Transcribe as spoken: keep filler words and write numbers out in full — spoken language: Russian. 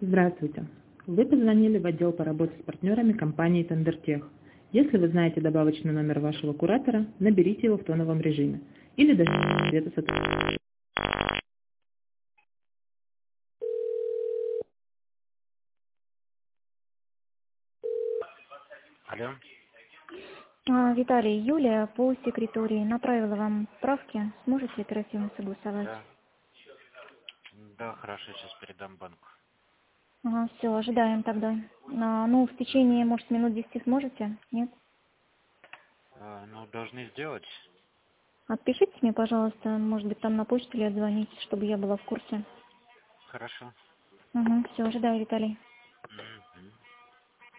Здравствуйте. Вы позвонили в отдел по работе с партнерами компании Тендертех. Если вы знаете добавочный номер вашего куратора, наберите его в тоновом режиме или дождитесь ответа сотрудника. Алло. А, Виталий, Юлия по секретории направила вам справки. Сможете оперативно согласовать? Да. Да, хорошо, сейчас передам банку. Ага, все, ожидаем тогда. А, ну, в течение, может, минут десяти сможете? Нет? А, ну, должны сделать. Отпишите мне, пожалуйста, может быть, там на почту или отзвоните, чтобы я была в курсе. Хорошо. Угу, все, ожидаю, Виталий.